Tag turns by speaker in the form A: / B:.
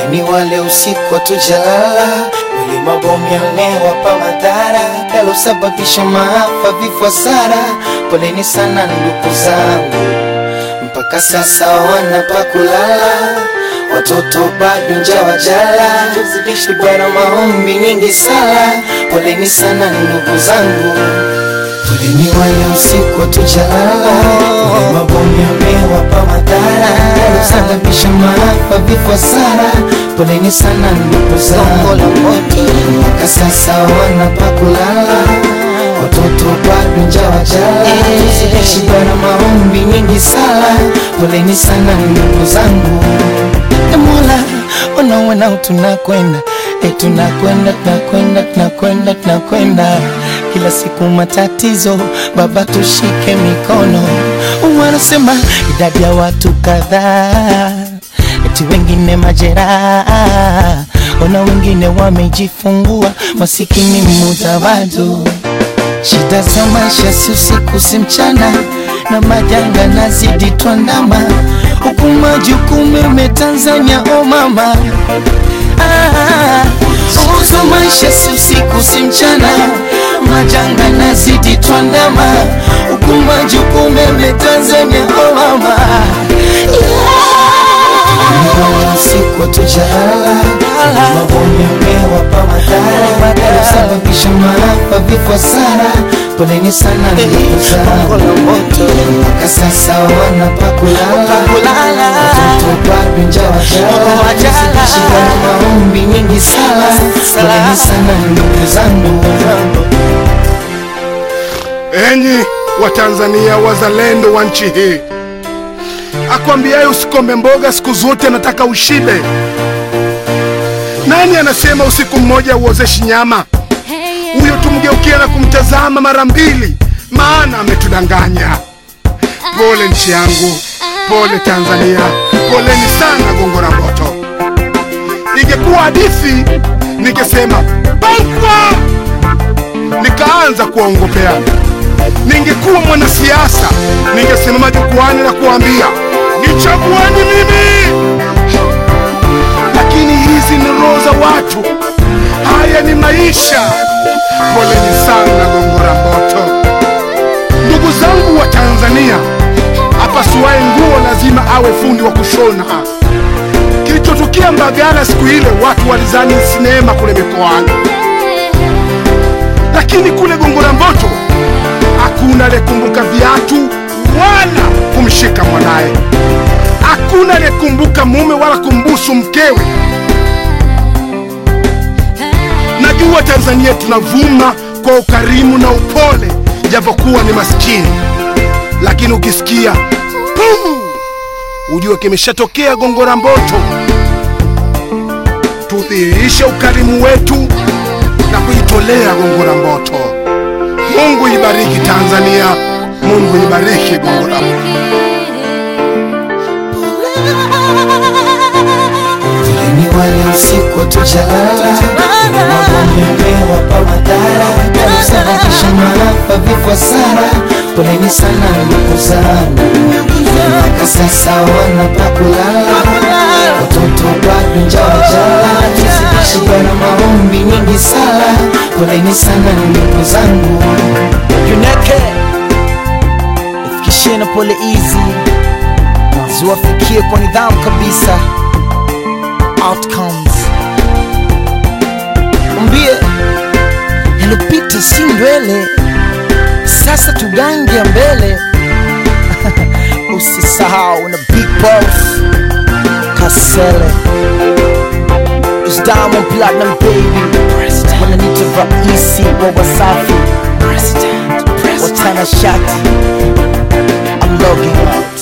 A: Ni wale usiku tujalala, wale mabomu yamewapa madhara, yalosababisha maafa, vifo, hasara. Poleni sana ndugu zangu, mpaka sasa wana pa kulala, watoto bado njaa wajala, tuzidishi bara maombi nyingi sala. Poleni sana ndugu zangu, poleni wale usiku tujalala, wale mabomu yamewapa madhara, yalosababisha maafa, vifo, hasara. Poleni sana ndugu zangu, mpaka sasa wana pa kulala, watoto bado njaa wajala, tuzidishi bara maombi nyingi sala. Poleni sana ndugu zangu. Mola, unaona tunakwenda, tunakwenda kila siku matatizo, Baba tushike mikono. Wanasema idadi ya watu kadhaa, eti wengine majeraha, ona wengine wamejifungua, masikini mudawadu. Shida za maisha si usiku si mchana, na majanga nazidi tuandama, huku majukumu yame Tanzania, oh mama. Uzo maisha si usiku si mchana, majanga nazidi tuandama, huku majukumu yame Tanzania, oh mama. Usiku tujalala, mabomu yamewapa madhara, yalosababisha maafa, vifo, hasara. Poleni sana ndugu zangu, mpaka sasa wana pa kulala, watoto bado njaa wajala, tuzidishi bara maombi nyingi sala. Poleni sana ndugu zangu.
B: Enyi wa Tanzania, wazalendo wa nchi hii, akwambiaye usikome mboga siku zote anataka ushibe. Nani anasema usiku mmoja uozeshi nyama? Huyo tumgeukia na kumtazama mara mbili, maana ametudanganya. Pole nchi yangu, pole Tanzania, poleni sana Gongo la Mboto. Ingekuwa hadithi ningesema Bangwa, nikaanza kuwaongopea. Ningekuwa mwanasiasa ningesimama jukwani na kuambia nichagueni mimi. Lakini hizi ni roho za watu, haya ni maisha. Poleni sana Gongo la Mboto. Ndugu zangu wa Tanzania, apasuaye nguo lazima awe fundi wa kushona. Kilichotukia Mbagala siku ile, watu walizani sinema kule mikoani, lakini kule Gongo la Mboto hakuna aliyekumbuka viatu wala kumshika mwanae. Hakuna aliyekumbuka mume wala kumbusu mkewe. Najua Tanzania tunavuma kwa ukarimu na upole, japokuwa ni maskini, lakini ukisikia pum, ujue kimeshatokea Gongo la Mboto. Tudhihirishe ukarimu wetu na kujitolea Gongo la Mboto. Mungu ibariki Tanzania, Mungu ibariki Gongo la Mboto.
A: Poleni wale usiku tujalala, mabomu yamewapa madhara, yalosababisha maafa, vifo, hasara. Poleni sana ndugu zangu, mpaka sasa wana pa kulala, watoto bado njaa wajala, tuzidishi bara maombi nyingi sala. Poleni sana ndugu zangu.
C: Juneke ifikishie na pole easy, ziwafikie kwa nidhamu kabisa. Outcomes umbie yalopita si mbele, sasa tugange mbele. Usisahau na Big Boss Kasele, it's Diamond Platinum baby, wananita Raisi wa Wasafi, Watana Shati. I'm logging out.